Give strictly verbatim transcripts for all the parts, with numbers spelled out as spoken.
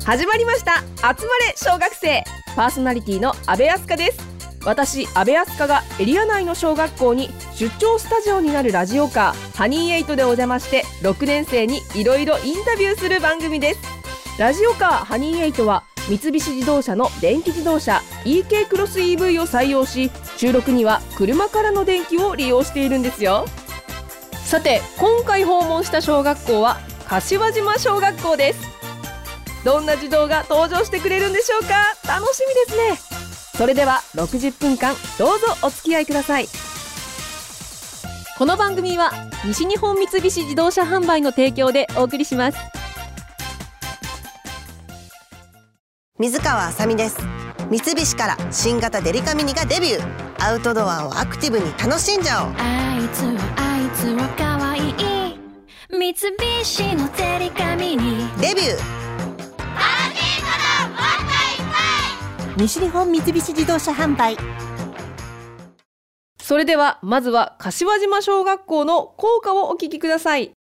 始まりました。集まれ小学生、パーソナリティの阿部明日香です。私阿部明日香がエリア内の小学校に出張スタジオになるラジオカーハニーエイトでお邪魔して、ろくねん生にいろいろインタビューする番組です。ラジオカーハニーエイトは三菱自動車の電気自動車 イーケー クロス イーブイ を採用し、収録には車からの電気を利用しているんですよ。さて、今回訪問した小学校は柏島小学校です。どんな児童が登場してくれるんでしょうか。楽しみですね。それではろくじゅっぷんかんどうぞお付き合いください。この番組は西日本三菱自動車販売の提供でお送りします。 水川あさみです。三菱から新型デリカミニがデビュー。アウトドアをアクティブに楽しんじゃおう。 あいつはあいつはかわいい。三菱のデリカミニデビュー。 西日本三菱自動車販売。 それではまずは柏島小学校の校歌をお聞きください。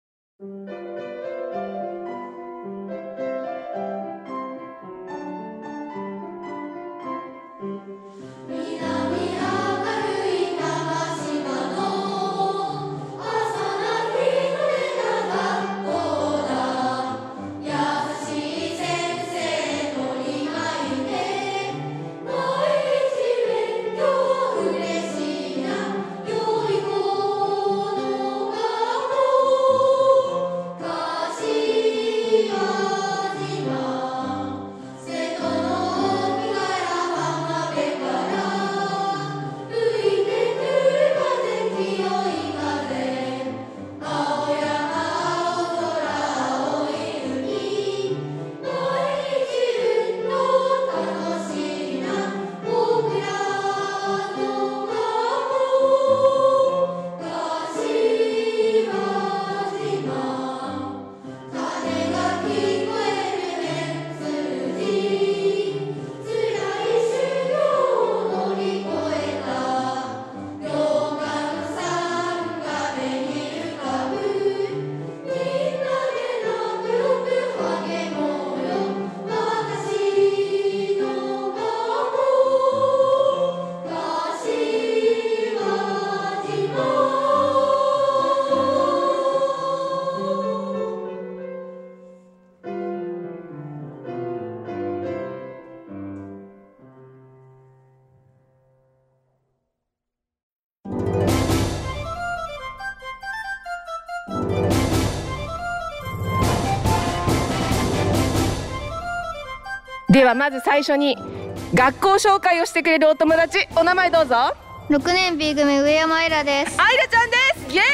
ではまず最初に学校紹介をしてくれるお友達、お名前どうぞ。 ろくねん B 組上山愛良です。 愛良ちゃんです。イエ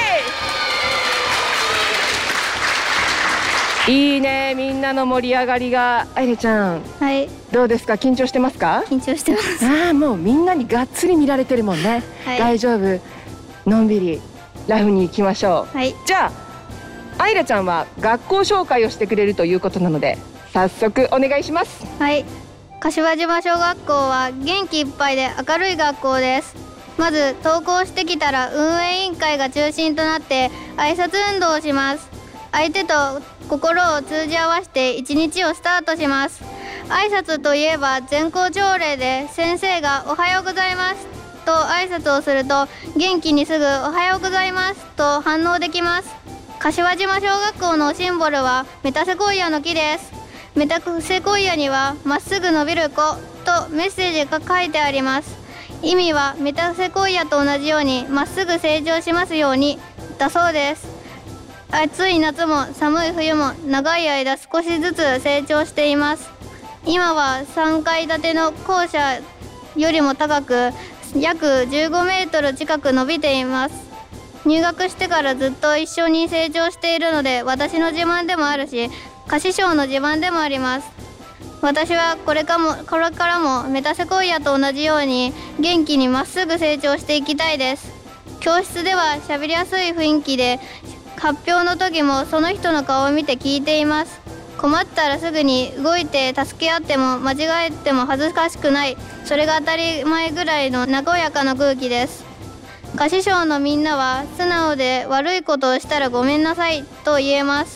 ーイ。いいね、みんなの盛り上がりが。愛良ちゃん、 はい、 どうですか。緊張してますか。 緊張してます。 ああ、もうみんなにがっつり見られてるもんね、はい、大丈夫。のんびりラフに行きましょう、はい、じゃあ愛良ちゃんは学校紹介をしてくれるということなので、早速お願いします。 はい、柏島小学校は元気いっぱいで明るい学校です。まず登校してきたら運営委員会が中心となって挨拶運動をします。相手と心を通じ合わせて一日をスタートします。挨拶といえば全校朝礼で先生がおはようございますと挨拶をすると、元気にすぐおはようございますと反応できます。柏島小学校のシンボルはメタセコイアの木です。メタセコイアにはまっすぐ伸びる子とメッセージが書いてあります。意味はメタセコイアと同じようにまっすぐ成長しますようにだそうです。暑い夏も寒い冬も長い間少しずつ成長しています。今はさんかい建ての校舎よりも高く約じゅうごメートル近く伸びています。入学してからずっと一緒に成長しているので、私の自慢でもあるし菓子賞の自慢でもあります。私はこれかもこれからもメタセコイアと同じように元気にまっすぐ成長していきたいです。教室では喋りやすい雰囲気で、発表の時もその人の顔を見て聞いています。困ったらすぐに動いて助け合っても間違えても恥ずかしくない、それが当たり前ぐらいの和やかな空気です。菓子賞のみんなは素直で悪いことをしたらごめんなさいと言えます。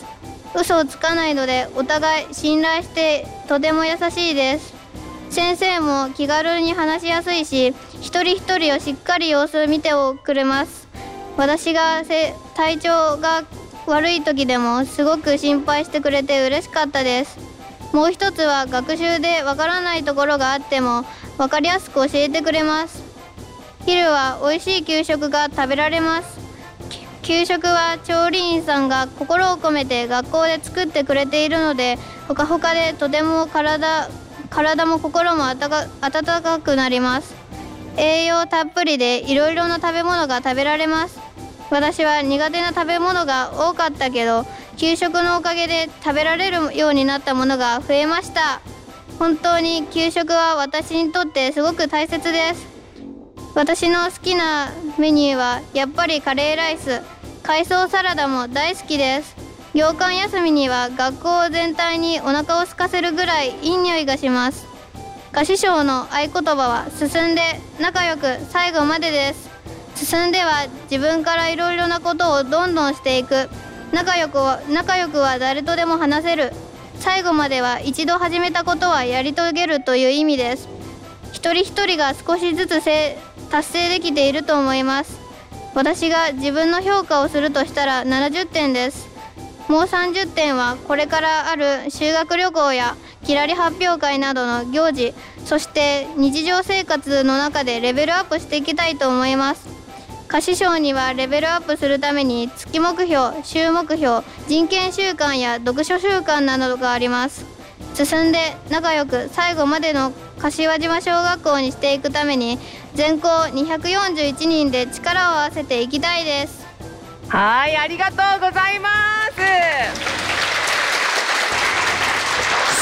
嘘をつかないのでお互い信頼してとても優しいです。先生も気軽に話しやすいし、一人一人をしっかり様子を見てくれます。私がせ体調が悪い時でもすごく心配してくれて嬉しかったです。もう一つは学習でわからないところがあってもわかりやすく教えてくれます。昼は美味しい給食が食べられます。給食は調理員さんが心を込めて学校で作ってくれているので、ほかほかでとても体、体も心もあたか温かくなります。栄養たっぷりでいろいろな食べ物が食べられます。私は苦手な食べ物が多かったけど、給食のおかげで食べられるようになったものが増えました。本当に給食は私にとってすごく大切です。私の好きなメニューはやっぱりカレーライス、海藻サラダも大好きです。業間休みには学校全体にお腹を空かせるぐらいいい匂いがします。菓子匠の合言葉は進んで仲良く最後までです。進んでは自分からいろいろなことをどんどんしていく。仲良くは仲良くは誰とでも話せる。最後までは一度始めたことはやり遂げるという意味です。一人一人が少しずつせ達成できていると思います。私が自分の評価をするとしたらななじゅってんです。もうさんじゅってんはこれからある修学旅行やきらり発表会などの行事、そして日常生活の中でレベルアップしていきたいと思います。菓子匠にはレベルアップするために月目標、週目標、人権習慣や読書習慣などがあります。進んで仲良く最後までの柏島小学校にしていくために全校にひゃくよんじゅういちにんで力を合わせていきたいです。 はい、ありがとうございます。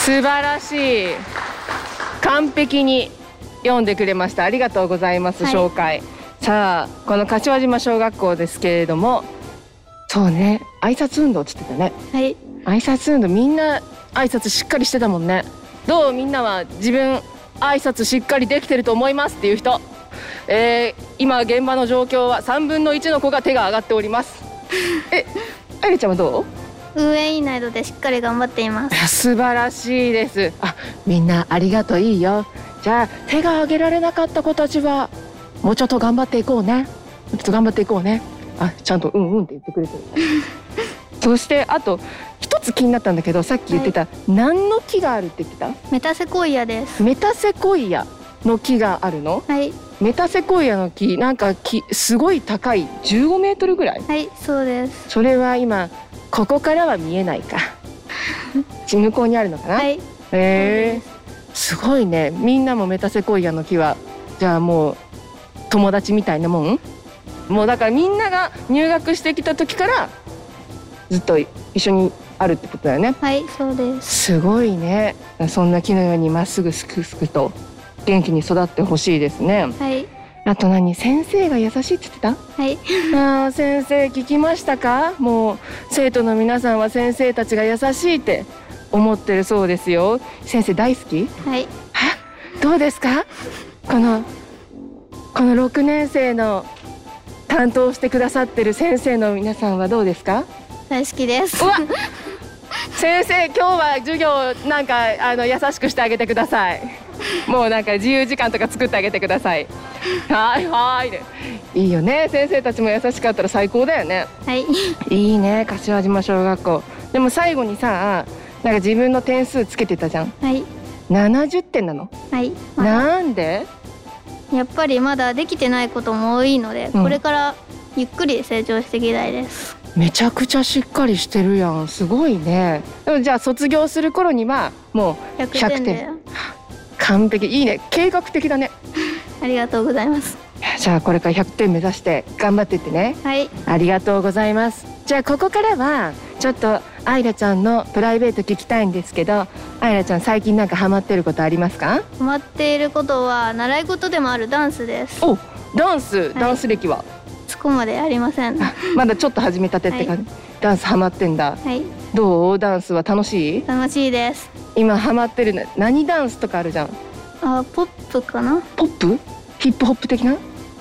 素晴らしい、完璧に読んでくれました。ありがとうございます、はい、紹介。さあ、この柏島小学校ですけれども、そうね、挨拶運動って言ってたね。 はい、 挨拶運動、みんな挨拶しっかりしてたもんね。どう、みんなは自分挨拶しっかりできてると思いますっていう人、えー、今現場の状況はさんぶんのいちの子が手が上がっておりますえ、あゆりちゃんはどう？運営委員などでしっかり頑張っています。 素晴らしいです。あ、みんなありがとう、いいよ。じゃあ手が挙げられなかった子たちはもうちょっと頑張っていこうね。ちょっと頑張っていこうね。あ、ちゃんとうんうんって言ってくれてるそしてあと一つ気になったんだけど、さっき言ってた、はい、何の木があるって言ってた？ メタセコイアです。 メタセコイアの木があるの？ はい。メタセコイアの木、なんか木すごい高い、じゅうごメートルぐらい？ はい、そうです。 それは今ここからは見えないか向こうにあるのかな？ はい。 へー、すごいね。みんなもメタセコイアの木はじゃあもう友達みたいなもん？もうだからみんなが入学してきた時からずっと一緒にあるってことだよね。 はい、そうです。 すごいね。そんな木のようにまっすぐすくすくと元気に育ってほしいですね。 はい。 あと何、先生が優しいって言ってた？ はい。 あー、先生聞きましたか？もう生徒の皆さんは先生たちが優しいって思ってるそうですよ。先生大好き？ はい。 は、どうですか？このこのろくねん生の担当してくださってる先生の皆さんはどうですか？ 大好きです。 うわ先生、今日は授業なんかあの優しくしてあげてください。もうなんか自由時間とか作ってあげてください。はいはい、ね、いいよね。先生たちも優しかったら最高だよね。 はい。 いいね、柏島小学校。でも最後にさ、なんか自分の点数つけてたじゃん。 はい。 ななじゅってんなの？ はい。 なんで？ やっぱりまだできてないことも多いので、うん、これからゆっくり成長していきたいです。 めちゃくちゃしっかりしてるやん。すごいね。でもじゃあ卒業する頃にはもうひゃくてん。ひゃくてん。完璧。いいね。計画的だねありがとうございます。 じゃあこれからひゃくてん目指して頑張ってってね。 はい。 ありがとうございます。じゃあここからはちょっとあいらちゃんのプライベート聞きたいんですけど、あいらちゃん最近なんかハマってることありますか？ ハマっていることは習い事でもあるダンスです。 お、ダンス、はい、ダンス歴は？ そこまでありません。 まだちょっと始めたてって感じ、はい、ダンスハマってんだ。 はい。 どう？ダンスは楽しい？ 楽しいです。 今ハマってるの何ダンスとかあるじゃん。 あ、ポップかな？ ポップ？ヒップホップ的な？ ウ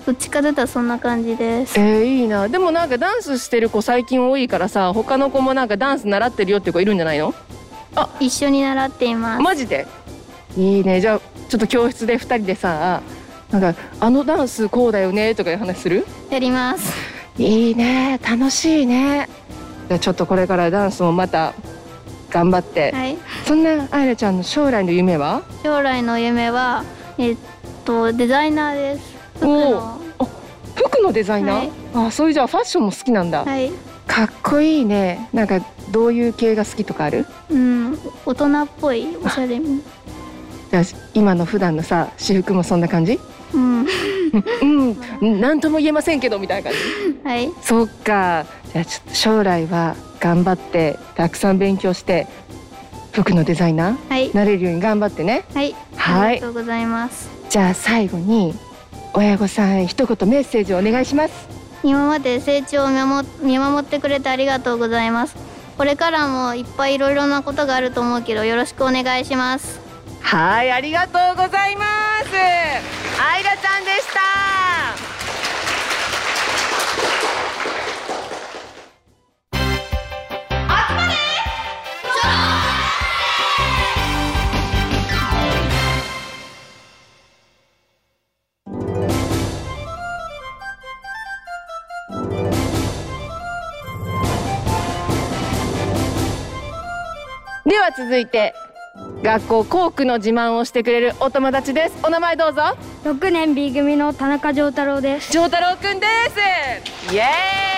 どっちかというとそんな感じです。 えー、いいな。でもなんかダンスしてる子最近多いからさ、他の子もなんかダンス習ってるよって子いるんじゃないの？ あ、一緒に習っています。 マジで？いいね。じゃあちょっと教室でふたりでさ、なんかあのダンスこうだよねとかいう話する？ やります。 いいね、楽しいね。じゃあちょっとこれからダンスもまた頑張って、 はい、 そんなあいらちゃんの将来の夢は？ 将来の夢はえっとデザイナーです。服の。 あ、服のデザイナー、はい、あ、そういうじゃあファッションも好きなんだ。 はい、 かっこいいね。なんかどういう系が好きとかある？ うん、大人っぽいおしゃれみ。 じゃあ今の普段のさ私服もそんな感じ？ うん、 うん、なんとも言えませんけどみたいな感じ。 はい。 そっか。じゃあちょっと将来は頑張ってたくさん勉強して服のデザイナー、はい、なれるように頑張ってね。 はい。はい。ありがとうございます。 じゃあ最後に親御さん一言メッセージをお願いします。 今まで成長を見守、見守ってくれてありがとうございます。これからもいっぱいいろいろなことがあると思うけどよろしくお願いします。 はい、ありがとうございます。あいらちゃんでした。では続いて学校校区の自慢をしてくれるお友達です。お名前どうぞ。 ろくねん B 組の田中丈太郎です。 丈太郎くんです。イエ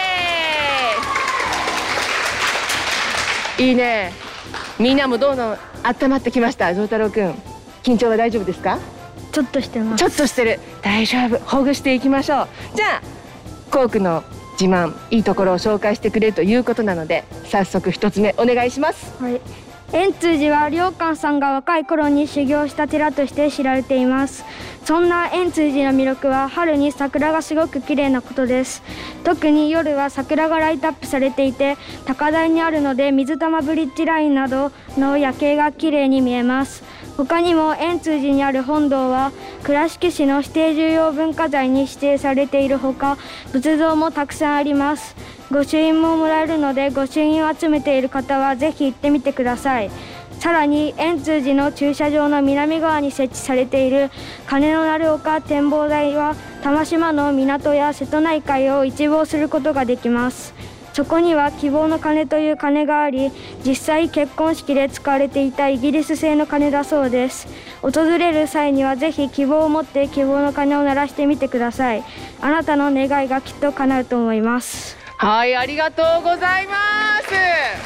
ーイ。いいね。みんなもどんどん温まってきました。丈太郎くん、緊張は大丈夫ですか？ ちょっとしてます。 ちょっとしてる。大丈夫。ほぐしていきましょう。じゃあ校区の自慢、いいところを紹介してくれるということなので早速一つ目お願いします。 はい、円通寺は良寛さんが若い頃に修行した寺として知られています。そんな円通寺の魅力は春に桜がすごく綺麗なことです。特に夜は桜がライトアップされていて高台にあるので水玉ブリッジラインなどの夜景が綺麗に見えます。他にも円通寺にある本堂は倉敷市の指定重要文化財に指定されているほか仏像もたくさんあります。御朱印ももらえるので御朱印を集めている方はぜひ行ってみてください。さらに円通寺の駐車場の南側に設置されている鐘の鳴る丘展望台は玉島の港や瀬戸内海を一望することができます。そこには希望の鐘という鐘があり実際結婚式で使われていたイギリス製の鐘だそうです。訪れる際にはぜひ希望を持って希望の鐘を鳴らしてみてください。あなたの願いがきっと叶うと思います。 はい、ありがとうございます。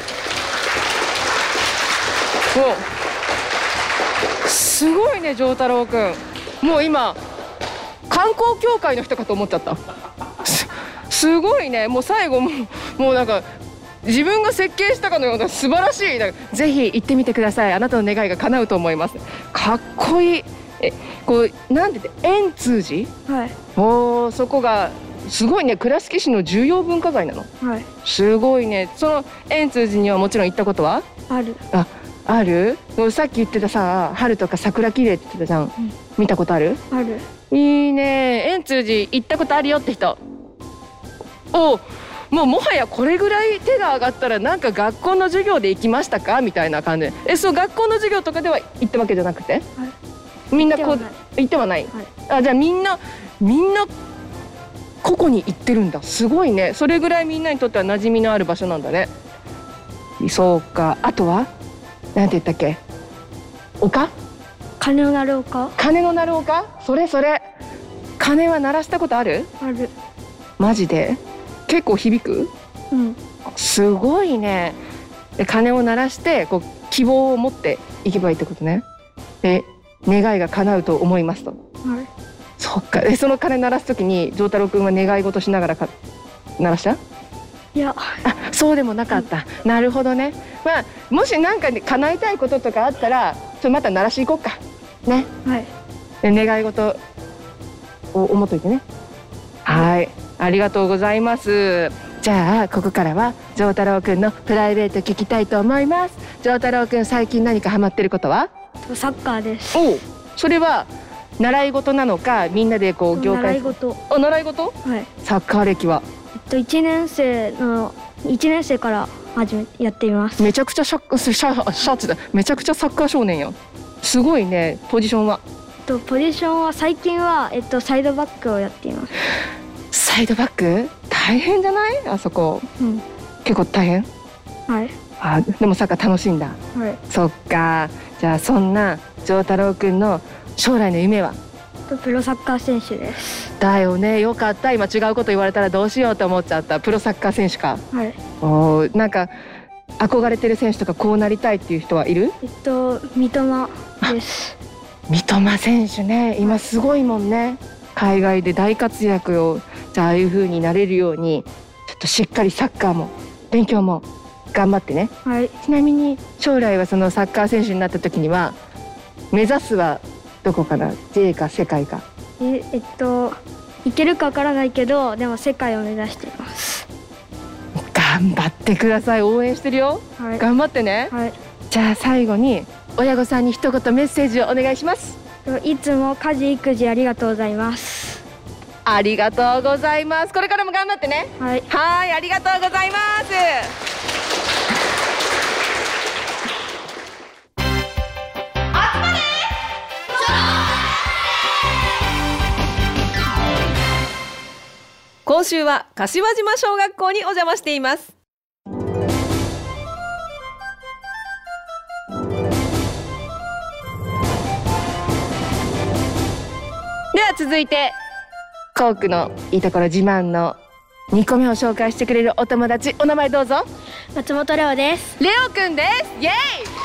お、すごいね丈太郎くん。もう今観光協会の人かと思っちゃった。 す, すごいね。もう最後ももうなんか自分が設計したかのような素晴らしい。なんかぜひ行ってみてください。あなたの願いが叶うと思います。かっこいい。え、こうなんて言って円通寺、 はい、 おー、そこがすごいね。倉敷市の重要文化財なの。 はい、 すごいね。その円通寺にはもちろん行ったことはある。 あ、ある。さっき言ってたさ、春とか桜綺麗って言ってたじゃん、うん、見たことある？ ある。 いいね。円通寺行ったことあるよって人。お、もうもはやこれぐらい手が上がったらなんか学校の授業で行きましたかみたいな感じで。え、そう、学校の授業とかでは行ったわけじゃなくて、はい、みんなこう行ってはない。はい、あ、じゃあみんなみんなここに行ってるんだ。すごいね。それぐらいみんなにとっては馴染みのある場所なんだね。そうか。あとはなんて言ったっけ？丘？ 鐘の鳴る丘？ 鐘の鳴る丘？それそれ。鐘は鳴らしたことある？ ある。 マジで？結構響く？ うん。 すごいね。で、鐘を鳴らしてこう希望を持っていけばいいってことね。で、願いが叶うと思いますと。 はい。 そっか。で、その鐘鳴らすときに丈太郎くんは願い事しながらか鳴らした？ いや、 あ、そうでもなかった。うん、なるほどね。まあもし何かで叶えたいこととかあったら、ちょまた鳴らし行こうか。ね。 はい。 で、願い事を思っといてね。はい、ありがとうございます。じゃあここからは丈太郎くんのプライベート聞きたいと思います。丈太郎くん、最近何かハマってることは？ サッカーです。 おう、それは習い事なのか、みんなでこう業界。 習い事。 あ、習い事。 はい。 サッカー歴は。 えっといちねん生のいちねん生から始めやっています。 めちゃくちゃシャシャシャツだ。めちゃくちゃサッカー少年やん。すごいね。ポジションは。 えっとポジションは最近はえっとサイドバックをやっています。 サイドバック大変じゃない？あそこ。 うん。 結構大変。 はい。 あ、でもサッカー楽しいんだ。 はい。 そっか。じゃあそんな丈太郎くんの将来の夢は？ プロサッカー選手です。 だよね。よかった。今違うこと言われたらどうしようと思っちゃった。プロサッカー選手か。 はい。 おー、なんか憧れてる選手とかこうなりたいっていう人はいる？ えっと三笘です。 三笘選手ね。今すごいもんね。海外で大活躍を。じゃあああいう風になれるようにちょっとしっかりサッカーも勉強も頑張ってね。 はい。 ちなみに将来はそのサッカー選手になった時には目指すはどこかな？ ジェイ か世界か。 ええっといけるかわからないけど、でも世界を目指しています。 頑張ってください。応援してるよ。 はい。 頑張ってね。 はい。 じゃあ最後に親御さんに一言メッセージをお願いします。 いつも家事育児ありがとうございます。 ありがとうございます。これからも頑張ってね。 はい。 はい、ありがとうございます。今週は柏島小学校にお邪魔しています。では続いて校区のいいところ自慢のにこめを紹介してくれるお友達、お名前どうぞ。 松本レオです。 レオくんです。イエーイイ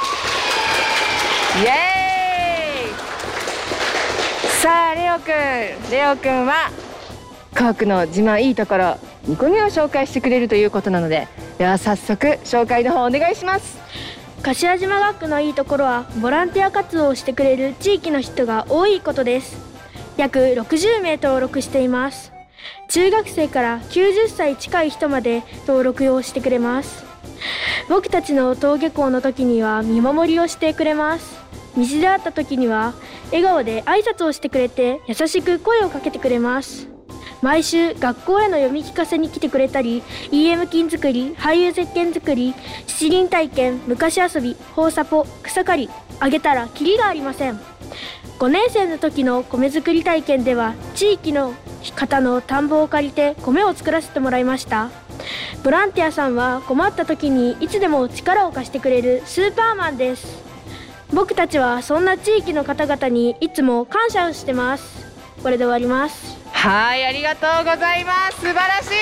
エーイ。さあレオくん、レオくんは校区の自慢いいところにこめを紹介してくれるということなので、では早速紹介の方お願いします。 柏島学区のいいところはボランティア活動をしてくれる地域の人が多いことです。約ろくじゅうめい登録しています。中学生からきゅうじゅっさい近い人まで登録をしてくれます。僕たちの登下校の時には見守りをしてくれます。道で会った時には笑顔で挨拶をしてくれて、優しく声をかけてくれます。毎週学校への読み聞かせに来てくれたり、 イーエム 金作り、俳優石鹸作り、七輪体験、昔遊び、放サポ、草刈り、あげたらキリがありません。ごねん生の時の米作り体験では地域の方の田んぼを借りて米を作らせてもらいました。ボランティアさんは困った時にいつでも力を貸してくれるスーパーマンです。僕たちはそんな地域の方々にいつも感謝をしてます。これで終わります。 はい、ありがとうございます。素晴らしい。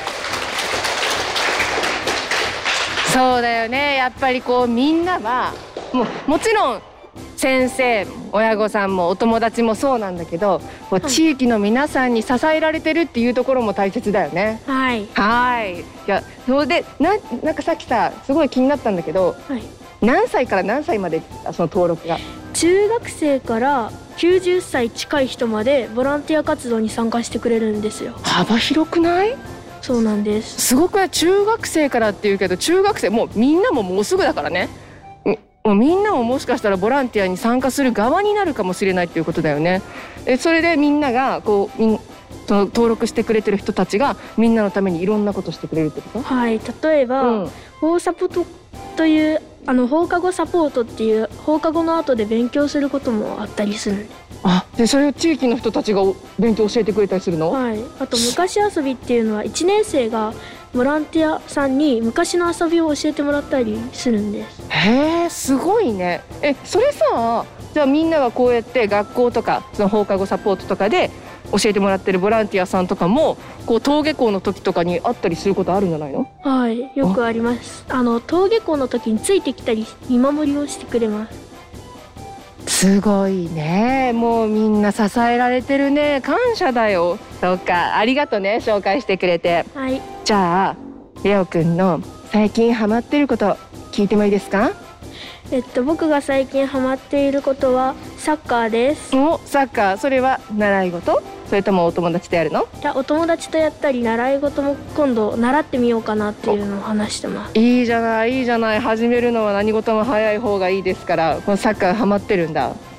そうだよね。やっぱりこうみんなはもうもちろん先生、親御さんもお友達もそうなんだけど、こう地域の皆さんに支えられてるっていうところも大切だよね。 はい。 はい。いや、それでな、なんかさっきさ、すごい気になったんだけど、 はい、 何歳から何歳までその登録が？ 中学生からきゅうじゅっさい近い人までボランティア活動に参加してくれるんですよ。 幅広くない？ そうなんです。 すごくね。中学生からっていうけど、中学生もうみんなももうすぐだからね。もうみんなももしかしたらボランティアに参加する側になるかもしれないっていうことだよね。えそれでみんながこうみんその登録してくれてる人たちがみんなのためにいろんなことしてくれるってこと？ はい。例えば、うん、放サポとというあの放課後サポートっていう放課後の後で勉強することもあったりする。 あ、でそれを地域の人たちが勉強教えてくれたりするの？ はい。あと昔遊びっていうのはいちねん生がボランティアさんに昔の遊びを教えてもらったりするんです。 へえ、すごいね。え、それさ、じゃあみんながこうやって学校とかその放課後サポートとかで教えてもらってるボランティアさんとかもこう登下校の時とかに会ったりすることあるんじゃないの？ はい、よくあります。あの登下校の時についてきたり見守りをしてくれます。 すごいね。もうみんな支えられてるね。感謝だよ。そうか、ありがとね、紹介してくれて。 はい。 じゃあレオくんの最近ハマってること聞いてもいいですか？ えっと僕が最近ハマっていることはサッカーです。 お、サッカー。それは習い事？それともお友達とやるの？ いや、お友達とやったり習い事も今度習ってみようかなっていうのを話してます。 いいじゃない、いいじゃない。始めるのは何事も早い方がいいですから。このサッカーハマってるんだ。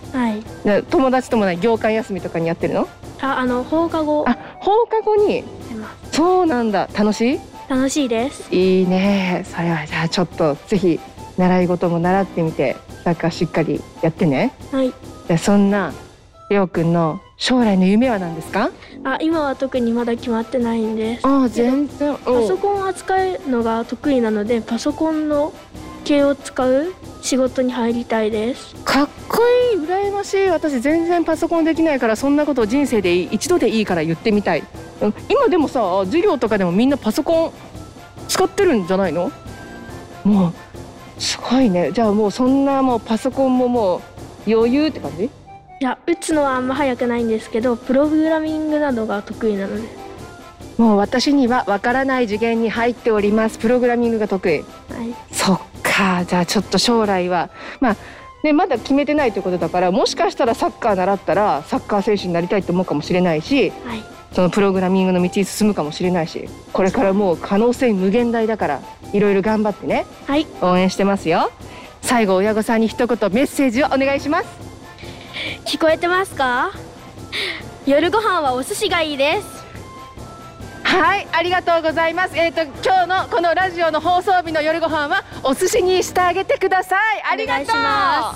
はい。 で友達ともない業間休みとかにやってるの？ あ、あの放課後。 あ、放課後に。そうなんだ。楽しい？ 楽しいです。 いいね。それはじゃあちょっとぜひ習い事も習ってみて、サッカーしっかりやってね。 はい。 でそんなりょうくんの将来の夢は何ですか？ あ、今は特にまだ決まってないんです。 あ、全然。 パソコンを扱うのが得意なので、パソコンの系を使う仕事に入りたいです。 かっこいい、羨ましい。私全然パソコンできないから、そんなことを人生で一度でいいから言ってみたい。今でもさ、授業とかでもみんなパソコン使ってるんじゃないの？もうすごいね。じゃあもうそんなもうパソコンももう余裕って感じ？ いや、打つのはあんま早くないんですけど、プログラミングなどが得意なので。 もう私にはわからない次元に入っております。プログラミングが得意。 はい。 そっか。じゃあちょっと将来はまあね、まだ決めてないということだから、もしかしたらサッカー習ったらサッカー選手になりたいと思うかもしれないし、 はい、 そのプログラミングの道に進むかもしれないし、これからもう可能性無限大だから、いろいろ頑張ってね。 はい。 応援してますよ。最後親御さんに一言メッセージをお願いします。 聞こえてますか？夜ご飯はお寿司がいいです。 はい、ありがとうございます。えっと今日のこのラジオの放送日の夜ご飯はお寿司にしてあげてください。ありがとう。 お願いします。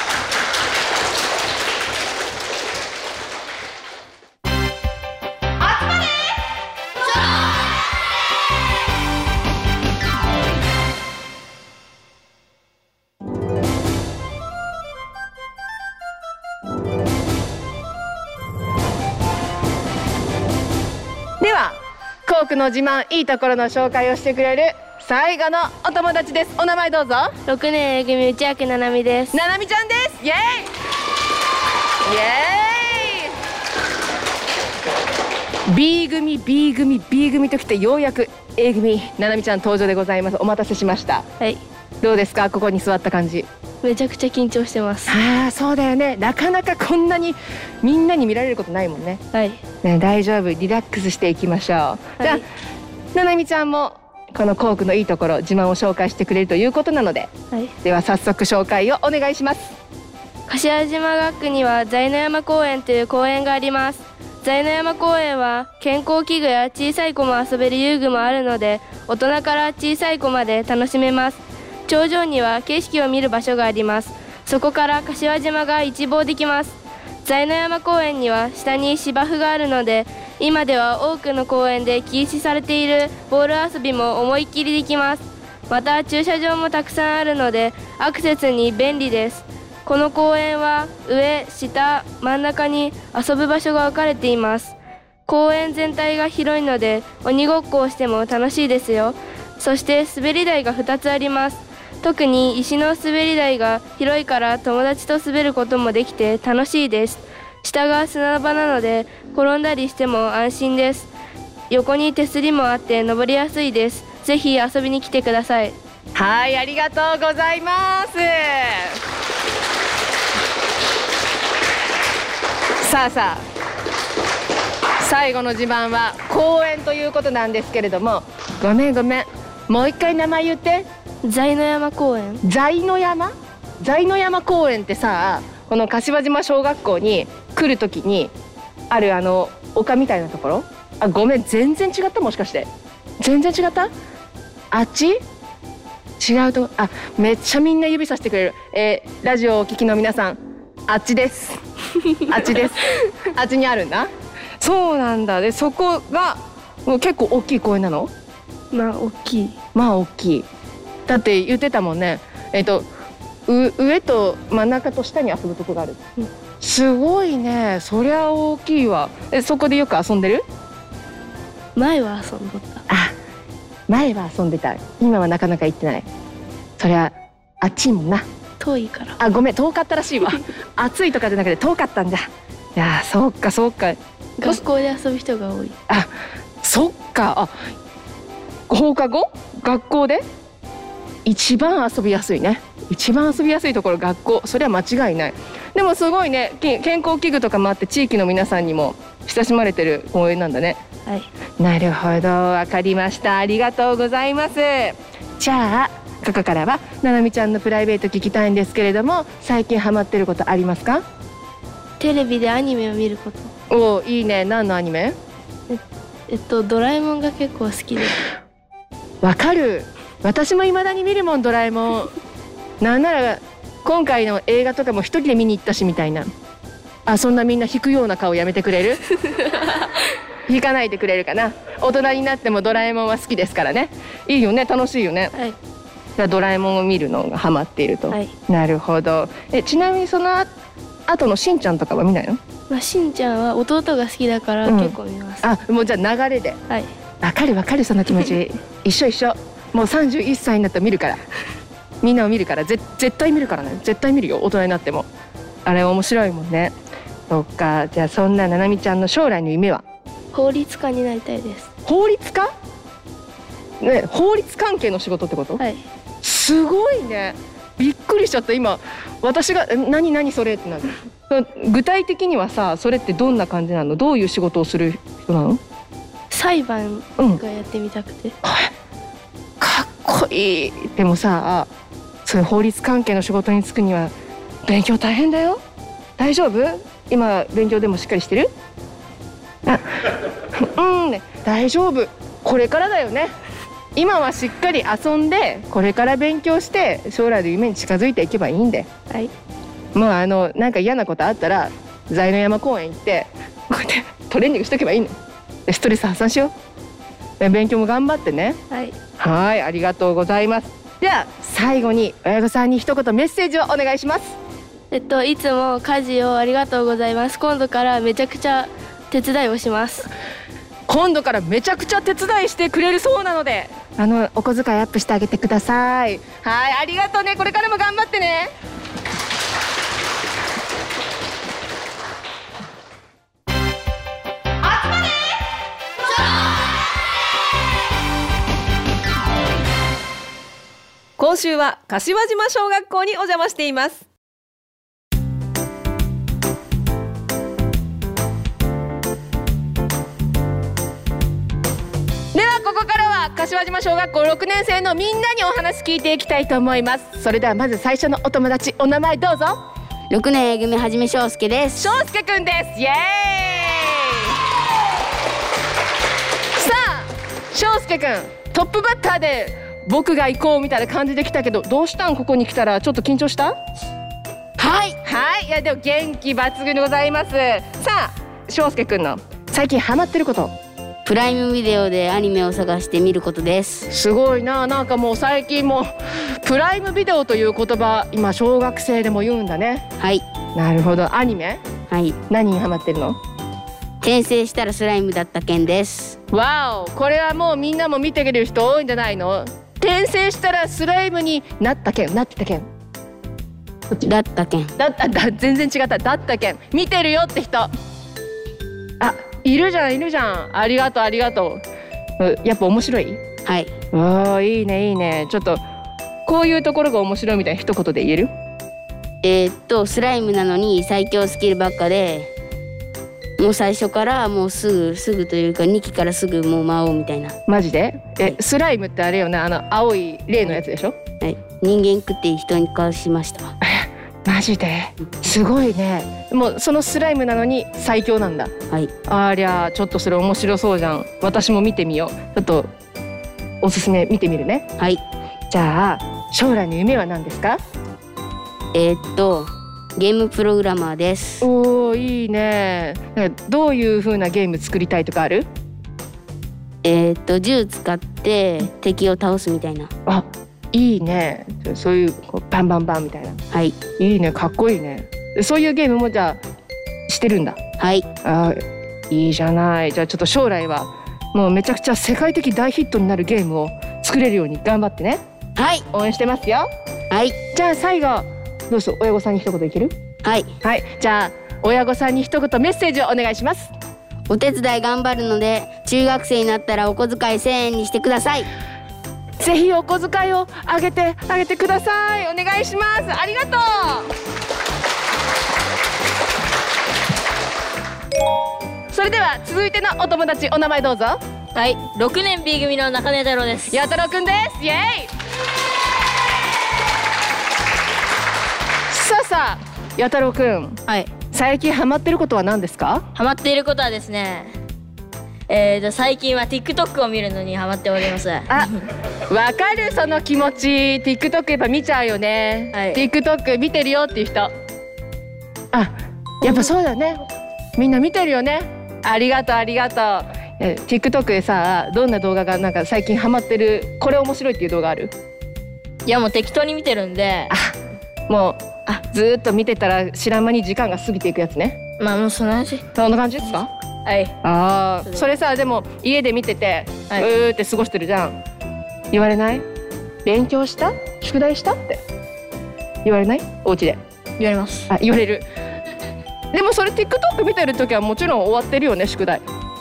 では校区の自慢、いいところの紹介をしてくれる最後のお友達です。お名前どうぞ。 ろくねん A 組内明ななみです。 ななみちゃんです。イエーイイエーイ。 B 組 B 組 B 組ときてようやく A 組ななみちゃん登場でございます。お待たせしました。 はい。 どうですか、ここに座った感じ？ めちゃくちゃ緊張してます。 ああ、そうだよね。なかなかこんなにみんなに見られることないもんね。 はい。 ね、大丈夫、リラックスしていきましょう。はい、じゃあななみちゃんもこの校区のいいところ、自慢を紹介してくれるということなので、 はい、 では早速紹介をお願いします。 柏島学区には財の山公園という公園があります。財の山公園は健康器具や小さい子も遊べる遊具もあるので、大人から小さい子まで楽しめます。頂上には景色を見る場所があります。そこから柏島が一望できます。財の山公園には下に芝生があるので、今では多くの公園で禁止されているボール遊びも思いっきりできます。また駐車場もたくさんあるのでアクセスに便利です。この公園は上、下、真ん中に遊ぶ場所が分かれています。公園全体が広いので鬼ごっこをしても楽しいですよ。そして滑り台がふたつあります。特に石の滑り台が広いから友達と滑ることもできて楽しいです。下が砂場なので転んだりしても安心です。横に手すりもあって登りやすいです。ぜひ遊びに来てください。 はい、ありがとうございます。さあさあ、最後の自慢は公園ということなんですけれども、ごめんごめん、もう一回名前言って。 財の山公園。 財の山財の山公園ってさ、この柏島小学校に来るときにあるあの丘みたいなところ。あ、ごめん、全然違った。もしかして全然違った？あっち？違うと。あ、めっちゃみんな指さしてくれる。えー、ラジオをお聞きの皆さん、あっちですあっちですあっちにあるんだ。そうなんだ。でそこがもう結構大きい公園なの？ まあ大きい。 まあ大きい。だって言ってたもんね。えっとう上と真ん中と下に遊ぶとこがある、うん、すごいね。そりゃ大きいわ。え、そこでよく遊んでる？ 前は遊んどった。 あ、前は遊んでた。今はなかなか行ってない。そりゃあっちいもんな。 遠いから。 あ、ごめん、遠かったらしいわ暑いとかじゃなくて遠かったんじゃ。いや、そうかそうか。 学校で遊ぶ人が多い。 あ、そっか。あ、放課後学校で一番遊びやすいね。一番遊びやすいところ学校。それは間違いない。でもすごいね、健康器具とかもあって地域の皆さんにも親しまれてる公園なんだね。 はい。 なるほど、わかりました。ありがとうございます。じゃあここからはななみちゃんのプライベート聞きたいんですけれども、最近ハマってることありますか？ テレビでアニメを見ること。 おお、いいね。何のアニメ？ ええっとドラえもんが結構好きで。 わかる。私も未だに見るもん、ドラえもん。なんなら今回の映画とかも一人で見に行ったしみたいな。あ、そんなみんな引くような顔やめてくれる？引かないでくれるかな。大人になってもドラえもんは好きですからね。いいよね、楽しいよね。 はい。 じゃあドラえもんを見るのがハマっていると。 はい。 なるほど。え、ちなみにその後のしんちゃんとかは見ないの？ まあしんちゃんは弟が好きだから結構見ます。 うん、あ、もうじゃあ流れで。 はい。 わかるわかる、その気持ち。一緒一緒。もうさんじゅういっさいになったら見るから。みんなを見るから、ぜ絶対見るからね。絶対見るよ、大人になっても。あれ面白いもんね。そっか。じゃあそんなななみちゃんの将来の夢は？ 法律家になりたいです。 法律家？ね、法律関係の仕事ってこと？ はい。 すごいね。びっくりしちゃった今。私が「何何それ」ってなる。具体的にはさ、それってどんな感じなの？どういう仕事をする人なの？ 裁判がやってみたくて。うん、 かっこいい。でもさ、そういう法律関係の仕事に就くには勉強大変だよ。大丈夫？今勉強でもしっかりしてる？あ、うんね、大丈夫。これからだよね。今はしっかり遊んで、これから勉強して将来の夢に近づいていけばいいんで。 はい。 もうあのなんか嫌なことあったら財の山公園行ってこうやってトレーニングしとけばいいの。でストレス発散しよう。勉強も頑張ってね。 はい。 はい、ありがとうございます。では最後に親御さんに一言メッセージをお願いします。 えっといつも家事をありがとうございます。今度からめちゃくちゃ手伝いをします。 今度からめちゃくちゃ手伝いしてくれるそうなので、あのお小遣いアップしてあげてください。はい、ありがとうね。これからも頑張ってね。 今週は柏島小学校にお邪魔しています。 ではここからは柏島小学校ろくねん生のみんなにお話聞いていきたいと思います。それではまず最初のお友達、お名前どうぞ。 ろくねん A 組はじめ翔介です。 翔介くんです。イエーイ。さあ翔介くん、トップバッターで僕が行こうみたいな感じで来たけど、どうしたん？ここに来たらちょっと緊張した？ はいはい。いやでも元気抜群でございます。さあ翔介くんの最近ハマってること。 プライムビデオでアニメを探して見ることです。 すごいな。なんかもう最近もプライムビデオという言葉、今小学生でも言うんだね。 はい。 なるほど。アニメ？ はい。 何にハマってるの？ 転生したらスライムだった件です。 わお、これはもうみんなも見てくれる人多いんじゃないの？転生したらスライムになった件、なってた件、 だった件だっただ全然違った。だった件見てるよって人、あ、いるじゃんいるじゃん。ありがとうありがとう。やっぱ面白い？ はい。 わあ、いいねいいね。ちょっとこういうところが面白いみたいな一言で言える？ えー、っとスライムなのに最強スキルばっかで、もう最初からもうすぐすぐというかにきからすぐもう魔王みたいな。 マジで？え、はい、スライムってあれよね、あの青い霊のやつでしょ？ はい。人間食って人に返しました。 マジで？すごいね。もうそのスライムなのに最強なんだ。 はい。 ありゃ、ちょっとそれ面白そうじゃん。私も見てみよう。ちょっとおすすめ見てみるね。 はい。 じゃあ将来の夢は何ですか？ えー、っとゲームプログラマーです。 おー、いいね。どういう風なゲーム作りたいとかある？ えー、っと銃使って敵を倒すみたいな。 あ、いいね。そういうこうバンバンバンみたいな。 はい。 いいね、かっこいいね。そういうゲームもじゃあしてるんだ。 はい。 あ、いいじゃない。じゃあちょっと将来はもうめちゃくちゃ世界的大ヒットになるゲームを作れるように頑張ってね。 はい。 応援してますよ。 はい。 じゃあ最後どうぞ、親御さんに一言いける？ はい。 はい。じゃあ親御さんに一言メッセージをお願いします。 お手伝い頑張るので中学生になったらお小遣いせんえんにしてください。 ぜひお小遣いをあげてあげてください。お願いします。ありがとう。それでは続いてのお友達、お名前どうぞ。 はい、ろくねん B 組の中根太郎です。 や太郎くんです。イエーイ。 さ弥太郎くん、 はい、 最近ハマってることは何ですか？ ハマっていることはですね、えーと最近は TikTok を見るのにハマっております。 あ、わかるその気持ち。 TikTok やっぱ見ちゃうよね、はい、TikTok 見てるよっていう人、あ、やっぱそうだね、みんな見てるよね。ありがとうありがとう。え TikTok でさ、どんな動画がなんか最近ハマってる、これ面白いっていう動画ある？ いやもう適当に見てるんで、 あ、もうあずーっと見てたら知らん間に時間が過ぎていくやつね。 まあもうそんな感じ。 そんな感じですか？ はい。 ああ、それさ、でも家で見てて、はい、うーって過ごしてるじゃん。言われない？勉強した？宿題した？って言われない？お家で言われます。 あ、言われる。でもそれ TikTok 見てるときはもちろん終わってるよね、宿題。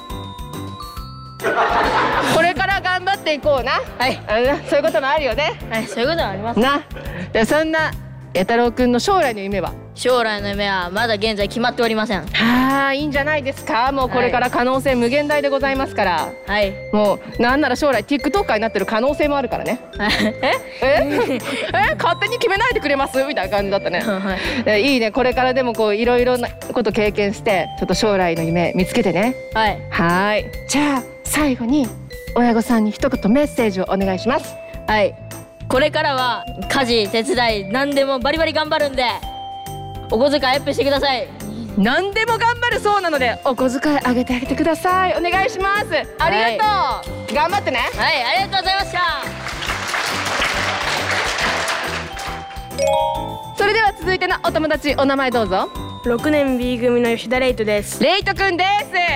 これから頑張っていこうな。はい、あのそういうこともあるよね。 はい、そういうこともありますな。でそんな弥太郎くんの将来の夢は？ 将来の夢はまだ現在決まっておりません。 はあ、いいんじゃないですか。もうこれから可能性無限大でございますから、はい、もうなんなら将来 TikToker になってる可能性もあるからね。えええ勝手に決めないでくれますみたいな感じだったね。はい、いいね。これからでもこういろいろなこと経験してちょっと将来の夢見つけてね。はい、はい。じゃあ最後に親御さんに一言メッセージをお願いします。 はい、これからは家事手伝い何でもバリバリ頑張るんでお小遣いアップしてください。 何でも頑張るそうなのでお小遣いあげてあげてください。お願いします。ありがとう、はい、頑張ってね。 はい、ありがとうございました。 それでは続いてのお友達、お名前どうぞ。 ろくねん B 組の吉田レイトです。 レイトくんです。イエーイ。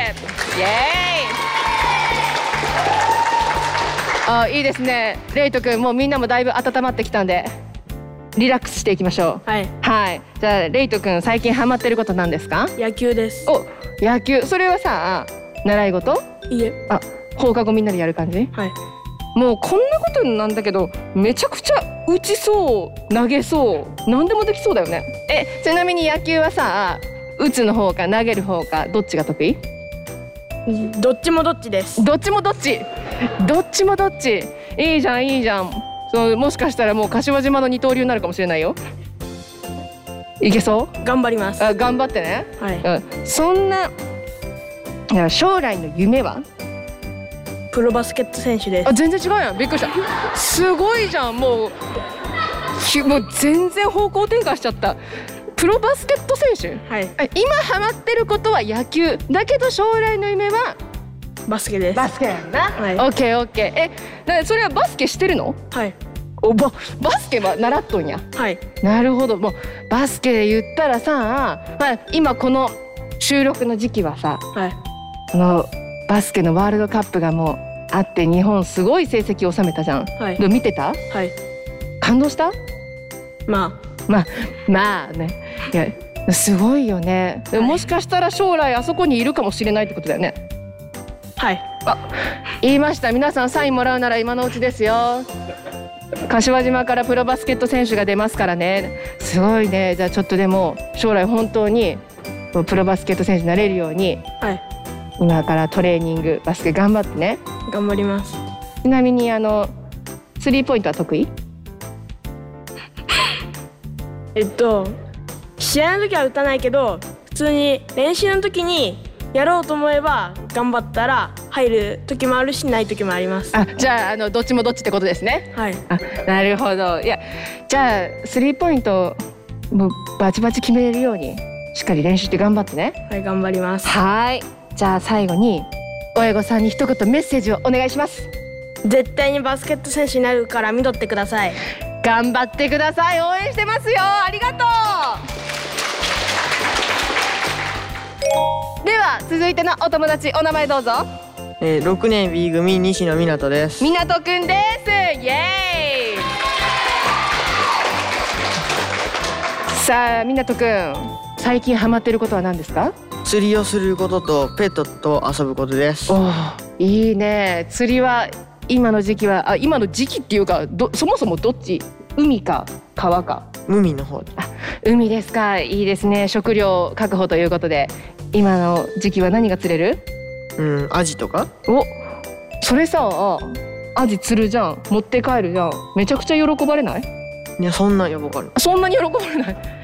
あ、いいですね。レイトくん、もうみんなもだいぶ温まってきたんでリラックスしていきましょう。はい、はい。じゃあレイトくん、最近ハマってることなんですか？ 野球です。 お、野球。それはさ、習い事？ いえ。あ、 放課後みんなでやる感じ？はい。もうこんなことなんだけど、めちゃくちゃ打ちそう、投げそう、何でもできそうだよね。え、ちなみに野球はさ、打つの方か投げる方かどっちが得意？ どっちもどっちです。 どっちもどっち。どっちもどっち。いいじゃんいいじゃん。そう、もしかしたらもう柏島の二刀流になるかもしれないよ。いけそう？ 頑張ります。 あ、頑張ってね。はい。うん、そんな将来の夢は？ プロバスケット選手です。 あ、全然違うやん。びっくりした。すごいじゃん。もうもう全然方向転換しちゃった。プロバスケット選手？はい。今ハマってることは野球だけど将来の夢はバスケです。 バスケやんな。はい。オッケーオッケー。え、だそれはバスケしてるの？はい。おばバスケは習っとんや。はい。なるほど。もうバスケで言ったらさ、まあ今この収録の時期はさ、はい。このバスケのワールドカップがもうあって日本すごい成績を収めたじゃん。はい。で見てた？はい。感動した？まあまあまあね。いやすごいよね。はい、もしかしたら将来あそこにいるかもしれないってことだよね。はい。あ、言いました。皆さんサインもらうなら今のうちですよ。柏島からプロバスケット選手が出ますからね。すごいね。じゃあちょっとでも将来本当にプロバスケット選手になれるように、はい、今からトレーニングバスケ頑張ってね。 頑張ります。 ちなみにあのスリーポイントは得意？ えっと試合の時は打たないけど普通に練習の時にやろうと思えば頑張ったら入る時もあるしない時もあります。 あ、じゃあ、あのどっちもどっちってことですね。はい。あ、なるほど。いや、じゃあスリーポイントもうバチバチ決めれるようにしっかり練習して頑張ってね。 はい、頑張ります。 はい。じゃあ最後に親御さんに一言メッセージをお願いします。 絶対にバスケット選手になるから見とってください。 頑張ってください。応援してますよ。ありがとう。では続いてのお友達、お名前どうぞ。 えー、ろくねん B 組西野湊です。 湊くんです。イエーイ。さあ湊くん、最近ハマってることは何ですか？ 釣りをすることとペットと遊ぶことです。 お、いいね。釣りは今の時期は、あ、今の時期っていうかどそもそもどっち？海か川か？ 海の方。 あ、海ですか。いいですね。食料確保ということで今の時期は何が釣れる？ うん、アジとか。 お、それさ、アジ釣るじゃん、持って帰るじゃん、めちゃくちゃ喜ばれない？ いや、そんな喜ばれない。 そんなに喜ばれない。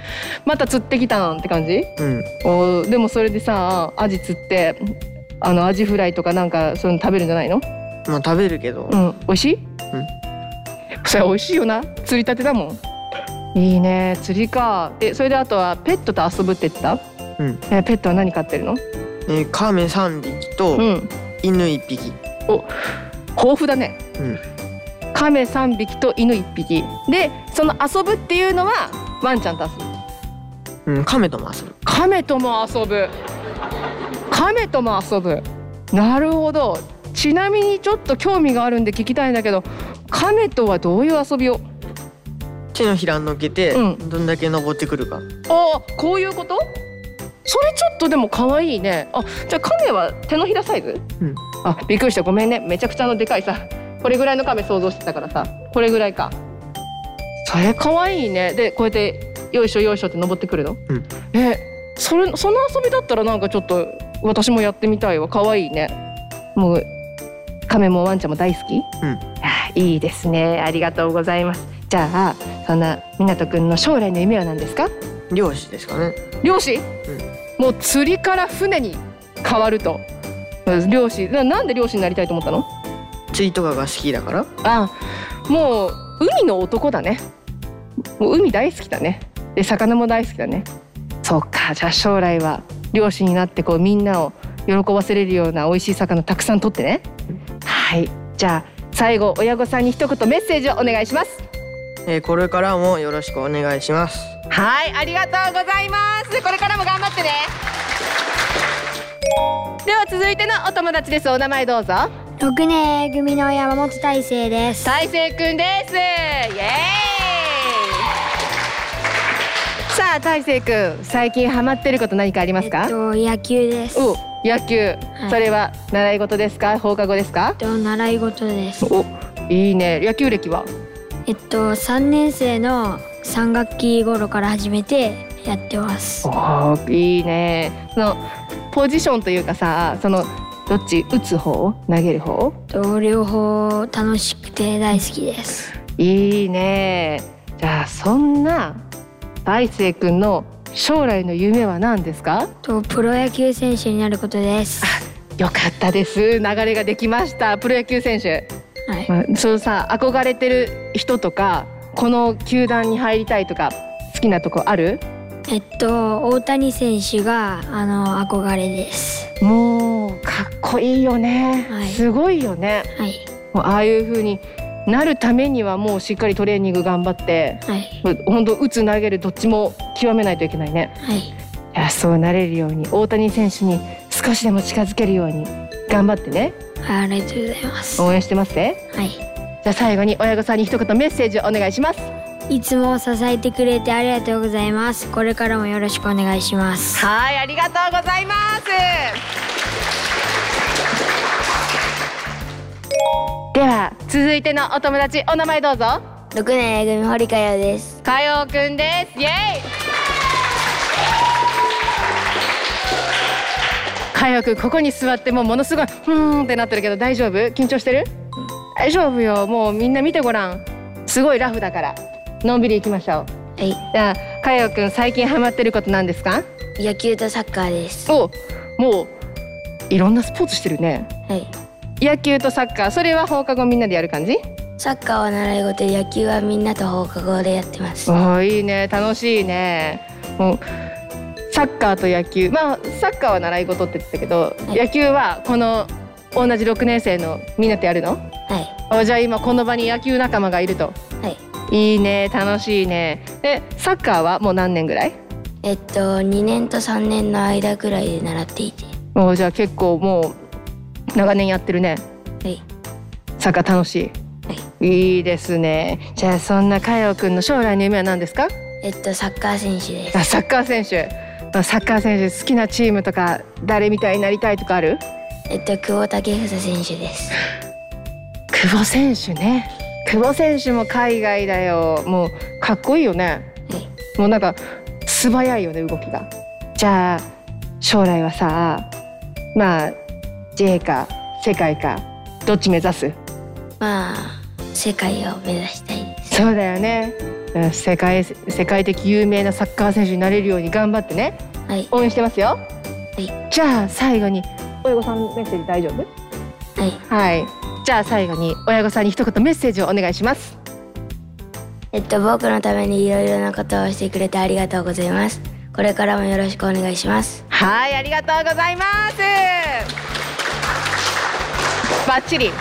また釣ってきたんって感じ？ うんおでもそれでさアジ釣ってあのアジフライとかなんかそういうの食べるんじゃないの？ まあ食べるけど、 うん、美味しい？うん。それ美味しいよな。釣りたてだもん。いいね、釣りか。え、それであとはペットと遊ぶって言ってた？うん。え、ペットは何飼ってるの？ えー、カメさんびきと犬いっぴき。 うん、お、豊富だね。うん。カメさんびきと犬いっぴきで、その遊ぶっていうのはワンちゃんと遊ぶ？うん、カメとも遊ぶ。 カメとも遊ぶ。カメとも遊ぶ。なるほど。ちなみにちょっと興味があるんで聞きたいんだけど、カメとはどういう遊びを？ 手のひらに乗っけて、うん、どんだけ登ってくるか。 ああ、こういうこと？それちょっとでも可愛いね。あ、じゃあカメは手のひらサイズ？うん。あ、びっくりした、ごめんね。めちゃくちゃのでかいさ、これぐらいのカメ想像してたからさ、これぐらいか。それ可愛いね。でこうやってよいしょよいしょって登ってくるの？うん。え、それその遊びだったらなんかちょっと私もやってみたいわ。可愛いね。もうカメもワンちゃんも大好き？うん。いいですね。ありがとうございます。じゃあそんな湊くんの将来の夢は何ですか？ 漁師ですかね。 漁師？うん。もう釣りから船に変わると。漁師。なんで漁師になりたいと思ったの？ 釣りとかが好きだから。 あ、もう海の男だね。もう海大好きだね。で魚も大好きだね。そうか。じゃあ将来は漁師になってこうみんなを喜ばせれるような美味しい魚たくさん取ってね。はい。じゃあ最後親御さんに一言メッセージをお願いします。 えー、これからもよろしくお願いします。 はい、ありがとうございます。これからも頑張ってね。では続いてのお友達です。お名前どうぞ。 ろくねん組の山本大成です。 大成くんです。イエーイ。さあ大成くん、最近ハマってること何かありますか？ えっと野球です。 お、野球、はい、それは習い事ですか？放課後ですか？ えっと習い事です。 お、いいね。野球歴は？ えっとさんねん生のさん学期頃から始めてやってます。 お、いいね。そのポジションというかさ、そのどっち？打つ方？投げる方？ と両方楽しくて大好きです。 いいね。じゃあそんな大成くんの将来の夢は何ですか？ とプロ野球選手になることです。 よかったです。流れができました。プロ野球選手。はい。まあ、そのさ、憧れてる人とかこの球団に入りたいとか好きなとこある？ えっと大谷選手があの憧れです。 もうかっこいいよね。はい、すごいよね。はい。もうああいう風になるためにはもうしっかりトレーニング頑張って、はい、本当打つ投げるどっちも極めないといけないね。はい。いや、そうなれるように大谷選手に少しでも近づけるように頑張ってね。 はい、ありがとうございます。 応援してますね。はい。じゃあ最後に親御さんに一言メッセージをお願いします。 いつも支えてくれてありがとうございます。これからもよろしくお願いします。 はい、ありがとうございます。では続いてのお友達、お名前どうぞ。 ろくねん組堀佳代です。 佳代くんです。イエーイ。佳代くん、ここに座ってもものすごいふーんってなってるけど大丈夫？緊張してる？大丈夫よ。もうみんな見てごらん。すごいラフだからのんびり行きましょう。はい。じゃあ佳代くん、最近ハマってることなんですか？ 野球とサッカーです。 お、もういろんなスポーツしてるね。はい。野球とサッカー、それは放課後みんなでやる感じ？ サッカーは習い事で野球はみんなと放課後でやってます。 おー、いいね。楽しいね。もうサッカーと野球、まあサッカーは習い事って言ってたけど、はい、野球はこの同じろくねん生のみんなとやるの？はい。お、じゃあ今この場に野球仲間がいると。はい。いいね。楽しいね。でサッカーはもう何年ぐらい？ えっとにねんとさんねんの間ぐらいで習っていて。 お、じゃあ結構もう長年やってるね。はい。サッカー楽しい。はい。いいですね。じゃあそんな佳代くんの将来の夢は何ですか？ えっとサッカー選手です。 あ、サッカー選手。サッカー選手、好きなチームとか誰みたいになりたいとかある？ えっと久保建英選手です。 久保選手ね。久保選手も海外だよ。もうかっこいいよね。はい。もうなんか素早いよね、動きが。じゃあ将来はさ、まあ ジェイ か世界かどっち目指す？ まあ世界を目指したいです。 そうだよね。 世界世界的有名なサッカー選手になれるように頑張ってね、 はい、 応援してますよ。 はい、 じゃあ最後に親御さんメッセージ大丈夫？ はい、 はい、じゃあ最後に親御さんに一言メッセージをお願いします。 えっと僕のためにいろいろなことをしてくれてありがとうございます。これからもよろしくお願いします。 はい、ありがとうございます。バッチリ。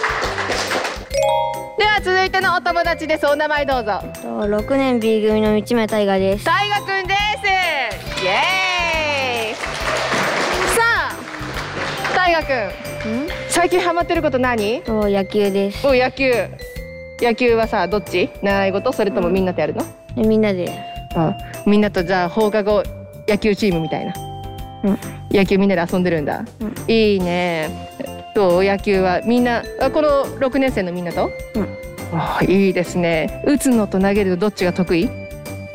では続いてのお友達です。お名前どうぞ。 ろくねん B 組の道目大河です。 大河くんです。イエーイ。さあ大河くん、最近ハマってること何？ 野球です。 お、野球。野球はさ、どっち？習い事それともみんなとやるの？ うん、みんなで。 あ、みんなとじゃあ放課後野球チームみたいな。うん、野球みんなで遊んでるんだ。うん、いいね。どう？野球はみんな、あ、このろくねん生のみんなと？うん、あ、いいですね。打つのと投げるのどっちが得意？ うん、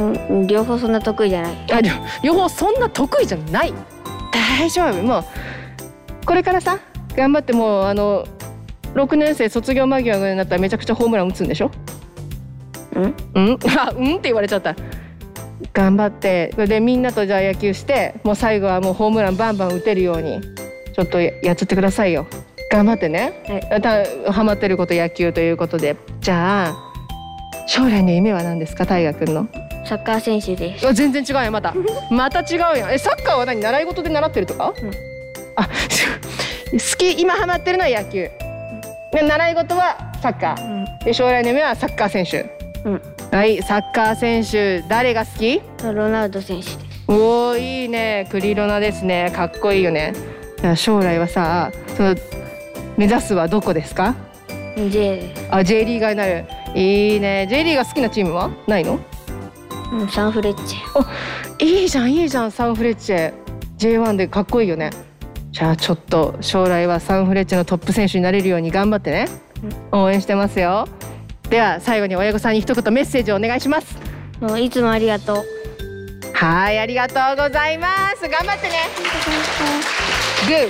両方そんな得意じゃない。 あ、両方そんな得意じゃない。大丈夫。もうこれからさ頑張って、もうあのろくねん生卒業間際になったらめちゃくちゃホームラン打つんでしょ？うん？うん？あ、うんって言われちゃった。頑張って、それでみんなとじゃあ野球して、もう最後はもうホームランバンバン打てるようにちょっとやっちゃってくださいよ。頑張ってね。はい、たハマってること野球ということで、じゃあ将来の夢は何ですか、大河君の？ サッカー選手です。 全然違うよ。またまた違うよ。え、サッカーは何、習い事で習ってるとか？うん、あ、好き、今ハマってるのは野球、うん、習い事はサッカー、うん、で将来の夢はサッカー選手。うん、はい、サッカー選手誰が好き？ ロナウド選手です。 おー、いいね。クリロナですね。かっこいいよね。将来はさ、その目指すはどこですか？ J。 あ、J リーガーになる。いいね。 J リーガー好きなチームはないの？ うん、サンフレッチェ。 お、いいじゃんいいじゃん。サンフレッチェ ジェイワン でかっこいいよね。じゃあちょっと将来はサンフレッチェのトップ選手になれるように頑張ってね、うん、応援してますよ。では最後に親御さんに一言メッセージをお願いします。 もういつもありがとう。 はい、ありがとうございます。頑張ってね。グー。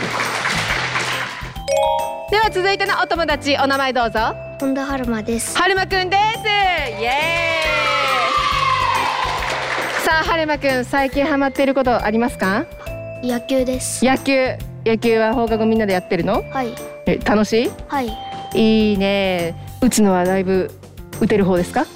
では続いてのお友達、お名前どうぞ。 本田春馬です。 春馬くんです。イエーイ。さあ春馬くん、最近ハマっていることありますか？ 野球です。 野球。野球は放課後みんなでやってるの？ はい。 え、楽しい？ はい。 いいね。打つのはだいぶ打てる方ですか？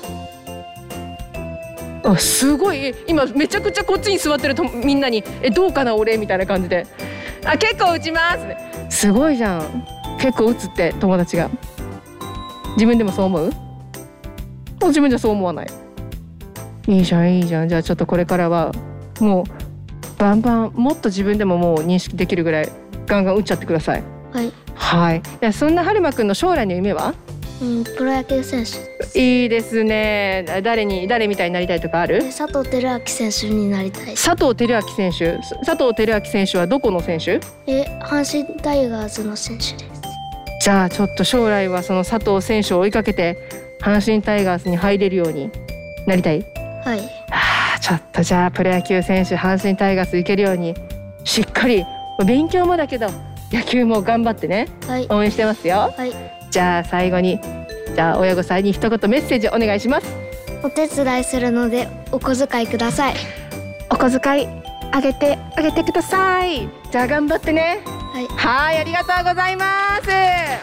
あ、すごい。今めちゃくちゃこっちに座ってるとみんなにえどうかな俺みたいな感じで、あ、結構打ちますね。すごいじゃん。結構打つって友達が。自分でもそう思う？もう自分じゃそう思わない。いいじゃんいいじゃん。じゃあちょっとこれからはもうバンバン、もっと自分でももう認識できるぐらいガンガン打っちゃってください。 はい。 はい。いや、そんな春馬くんの将来の夢は？ うん、プロ野球選手です。 いいですね。誰に誰みたいになりたいとかある？ 佐藤輝明選手になりたい。 佐藤輝明選手。佐藤輝明選手はどこの選手？ え、阪神タイガースの選手です。 じゃあちょっと将来はその佐藤選手を追いかけて阪神タイガースに入れるようになりたい？ はい。 あ、ちょっとじゃあプロ野球選手阪神タイガース行けるようにしっかり勉強もだけど野球も頑張ってね、 はい、 応援してますよ。 はい。 じゃあ最後にじゃあ親御さんに一言メッセージお願いします。 お手伝いするのでお小遣いください。 お小遣いあげてあげてください。じゃあ頑張ってね。 はい、 はい、ありがとうございます。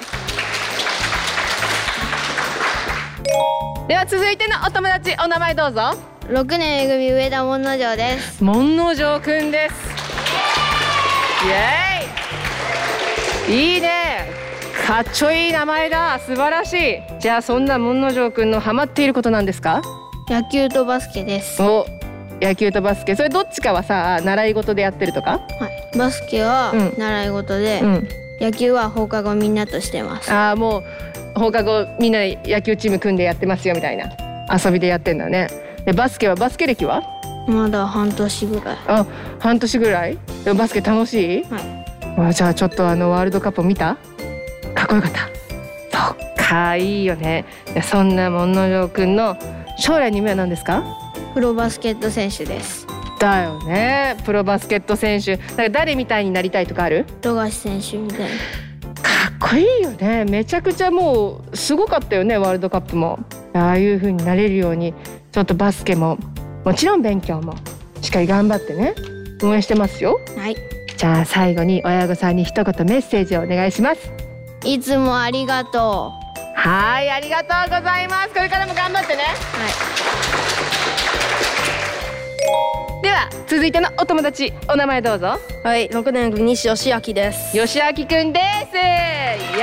では続いてのお友達、お名前どうぞ。 ろくねん A 組上田門之丞です。 門之丞くんです。イエーイ。いいね。かっちょいい名前だ。素晴らしい。じゃあそんな門之丞くんのハマっていることなんですか？ 野球とバスケです。 お、野球とバスケ。それどっちかはさ、習い事でやってるとか？ はい。バスケは習い事で、うん、野球は放課後みんなとしてます。 ああ、もう放課後みんなで野球チーム組んでやってますよみたいな遊びでやってんだね。でバスケはバスケ歴は？ まだ半年ぐらい。 あ、半年ぐらい。でもバスケ楽しい？ はい。 あ、じゃあちょっとあのワールドカップ見た？かっこよかった。そっか、いいよね。そんな門之丞くんの将来の夢は何ですか？ プロバスケット選手です。 だよね。プロバスケット選手。だから誰みたいになりたいとかある？ 富樫選手みたいな。 かっこいいよね。めちゃくちゃもうすごかったよね、ワールドカップも。ああいう風になれるように、ちょっとバスケももちろん勉強もしっかり頑張ってね、応援してますよ。 はい。 じゃあ最後に親御さんに一言メッセージをお願いします。 いつもありがとう。はい、ありがとうございます。これからも頑張ってね。はい。では続いてのお友達、お名前どうぞ。 はい、ろくねん組西義明です。 義明くんです。イエーイ。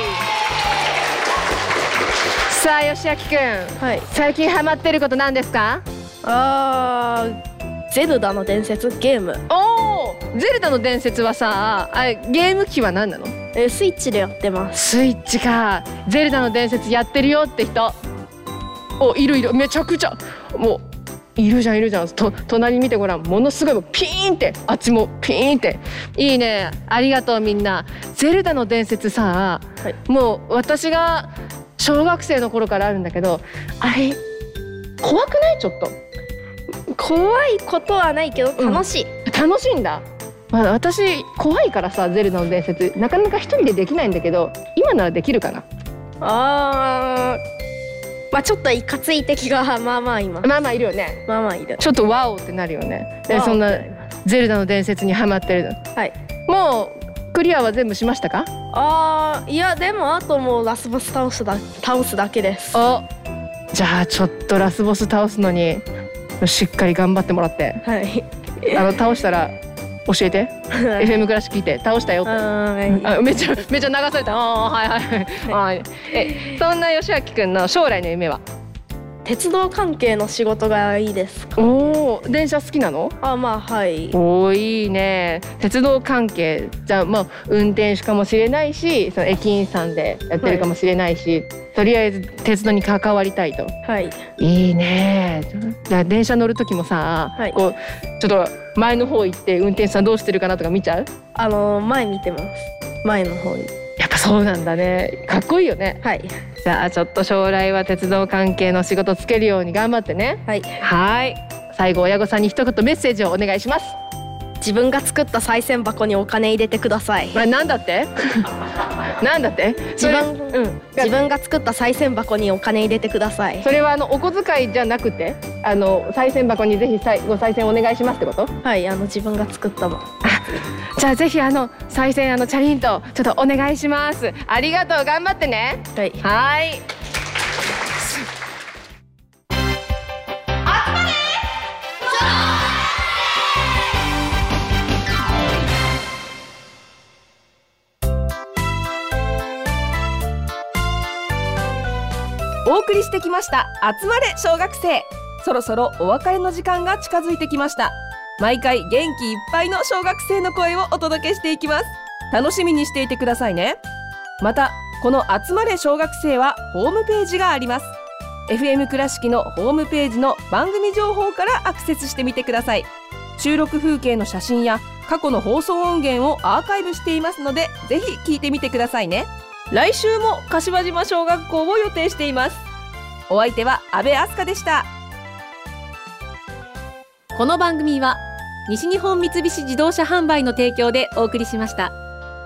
さあ義明くん、はい、最近ハマってること何ですか？ あー、ゼルダの伝説ゲーム。 おー、ゼルダの伝説はさあ、ゲーム機は何なの？ えー、スイッチでやってます。 スイッチか。ゼルダの伝説やってるよって人、お、いるいる。めちゃくちゃもういるじゃんいるじゃん。と隣見てごらん。ものすごいもうピーンって、あっちもピーンって。いいね、ありがとうみんな。ゼルダの伝説さ、はい、もう私が小学生の頃からあるんだけど、あれ怖くない？ちょっと怖いことはないけど楽しい、 うん、楽しいんだ。まあ、私怖いからさ、ゼルダの伝説なかなか一人でできないんだけど、今ならできるかな。 あー、まあちょっといかつい敵がまあまあいます。 まあまあいるよね。 まあまあいる。 ちょっとワオってなるよね。でそんなゼルダの伝説にハマってるの。 はい。 もうクリアは全部しましたか？ あー、いやでもあともうラスボス倒すだ倒すだけです。 お、じゃあちょっとラスボス倒すのにしっかり頑張ってもらって。 はい。 あの倒したら教えて。エフエム クラシック聞いて倒したよって。あ、めちゃめちゃ流された。あ、はいはいはい。え、そんな義明くんの将来の夢は？ 鉄道関係の仕事がいいですか？ おお、電車好きなの？ あ、まあはい。 おお、いいね。鉄道関係じゃあ、まあ運転手かもしれないし、その駅員さんでやってるかもしれないし、はい、とりあえず鉄道に関わりたいと。 はい。 いいね。じゃあ電車乗る時もさ、はい、こうちょっと前の方行って運転手さんどうしてるかなとか見ちゃう？ あの前見てます。前の方に。 やっぱそうなんだね。かっこいいよね。 はい。 じゃあちょっと将来は鉄道関係の仕事つけるように頑張ってね。 はい。 はい。最後親御さんに一言メッセージをお願いします。 自分が作った賽銭箱にお金入れてください。 まあ、なんだって？なんだって？ 自分、うん、自分が作った賽銭箱にお金入れてください。 それはあのお小遣いじゃなくて、あの賽銭箱にぜひご賽銭お願いしますってこと？ はい、あの自分が作ったの。 じゃあぜひあの賽銭あのチャリンとちょっとお願いします。ありがとう、頑張ってね。 はい。 はい。 お送りしてきました集まれ小学生。そろそろお別れの時間が近づいてきました。毎回元気いっぱいの小学生の声をお届けしていきます。楽しみにしていてくださいね。またこの集まれ小学生はホームページがあります。 エフエム 倉敷のホームページの番組情報からアクセスしてみてください。収録風景の写真や過去の放送音源をアーカイブしていますので、ぜひ聞いてみてくださいね。来週も柏島小学校を予定しています。お相手は阿部明日香でした。 この番組は西日本三菱自動車販売の提供でお送りしました。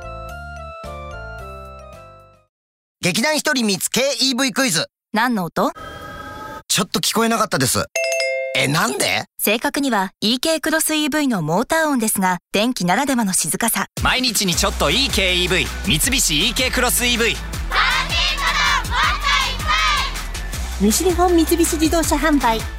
劇団一人見つ ケーイーブイ クイズ。 何の音？ ちょっと聞こえなかったです。え、なんで？ 正確には イーケー クロス イーブイ のモーター音ですが、電気ならではの静かさ。 毎日にちょっといい ケーイーブイ、三菱 イーケー クロス イーブイ。 西日本三菱自動車販売